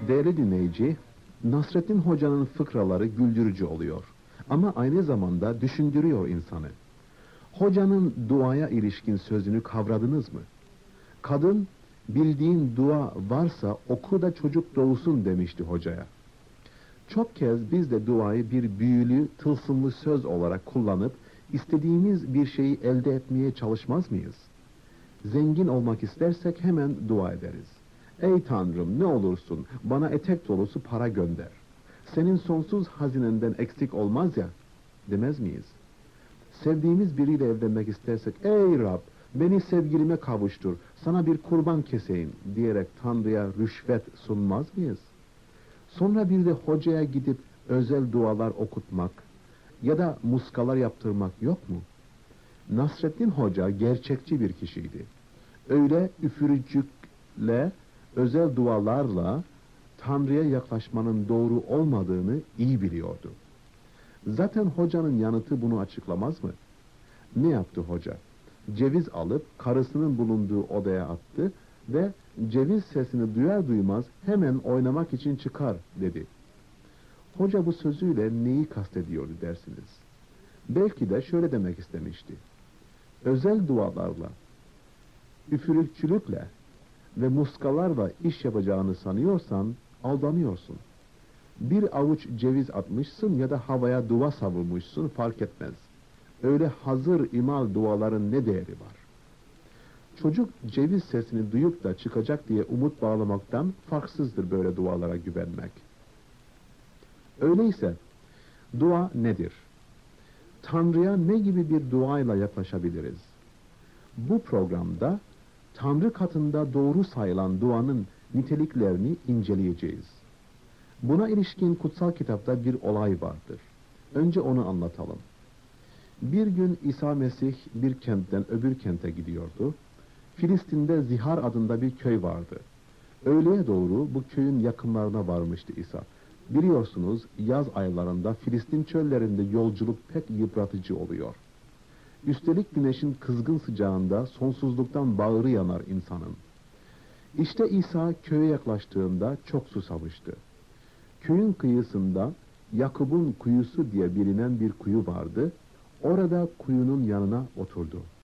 Değerli dinleyici, Nasrettin Hoca'nın fıkraları güldürücü oluyor. Ama aynı zamanda düşündürüyor insanı. Hocanın duaya ilişkin sözünü kavradınız mı? Kadın, bildiğin dua varsa oku da çocuk doğsun demişti hocaya. Çok kez biz de duayı bir büyülü, tılsımlı söz olarak kullanıp istediğimiz bir şeyi elde etmeye çalışmaz mıyız? Zengin olmak istersek hemen dua ederiz. Ey Tanrım, ne olursun bana etek dolusu para gönder. Senin sonsuz hazinenden eksik olmaz ya, demez miyiz? Sevdiğimiz biriyle evlenmek istersek, ey Rab, beni sevgilime kavuştur, sana bir kurban keseyim diyerek Tanrı'ya rüşvet sunmaz mıyız? Sonra bir de hocaya gidip özel dualar okutmak ya da muskalar yaptırmak yok mu? Nasrettin Hoca gerçekçi bir kişiydi. Öyle üfürücükle, özel dualarla Tanrı'ya yaklaşmanın doğru olmadığını iyi biliyordu. Zaten hocanın yanıtı bunu açıklamaz mı? Ne yaptı hoca? Ceviz alıp karısının bulunduğu odaya attı ve ceviz sesini duyar duymaz hemen oynamak için çıkar dedi. Hoca bu sözüyle neyi kastediyordu dersiniz? Belki de şöyle demek istemişti. Özel dualarla, üfürükçülükle ve muskalarla iş yapacağını sanıyorsan aldanıyorsun. Bir avuç ceviz atmışsın ya da havaya dua savurmuşsun fark etmez. Öyle hazır imal duaların ne değeri var? Çocuk ceviz sesini duyup da çıkacak diye umut bağlamaktan farksızdır böyle dualara güvenmek. Öyleyse dua nedir? Tanrı'ya ne gibi bir duayla yaklaşabiliriz? Bu programda Tanrı katında doğru sayılan duanın niteliklerini inceleyeceğiz. Buna ilişkin kutsal kitapta bir olay vardır. Önce onu anlatalım. Bir gün İsa Mesih bir kentten öbür kente gidiyordu. Filistin'de Zihar adında bir köy vardı. Öğleye doğru bu köyün yakınlarına varmıştı İsa. Biliyorsunuz yaz aylarında Filistin çöllerinde yolculuk pek yıpratıcı oluyor. Üstelik güneşin kızgın sıcağında sonsuzluktan bağrı yanar insanın. İşte İsa köye yaklaştığında çok susamıştı. Köyün kıyısında Yakup'un kuyusu diye bilinen bir kuyu vardı. Orada kuyunun yanına oturdu.